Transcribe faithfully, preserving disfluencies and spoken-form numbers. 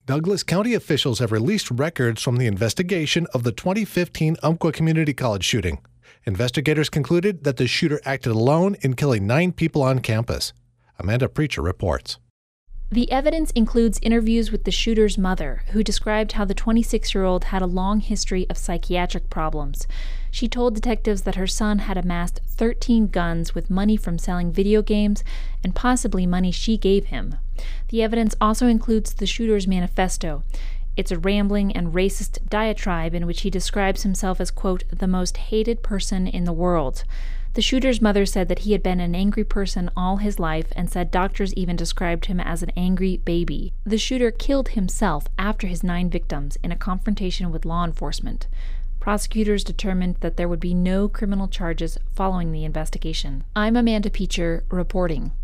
Douglas County officials have released records from the investigation of the twenty fifteen Umpqua Community College shooting. Investigators concluded that the shooter acted alone in killing nine people on campus. Amanda Preacher reports. The evidence includes interviews with the shooter's mother, who described how the twenty-six-year-old had a long history of psychiatric problems. She told detectives that her son had amassed thirteen guns with money from selling video games and possibly money she gave him. The evidence also includes the shooter's manifesto. It's a rambling and racist diatribe in which he describes himself as, quote, the most hated person in the world. The shooter's mother said that he had been an angry person all his life and said doctors even described him as an angry baby. The shooter killed himself after his nine victims in a confrontation with law enforcement. Prosecutors determined that there would be no criminal charges following the investigation. I'm Amanda Preacher reporting.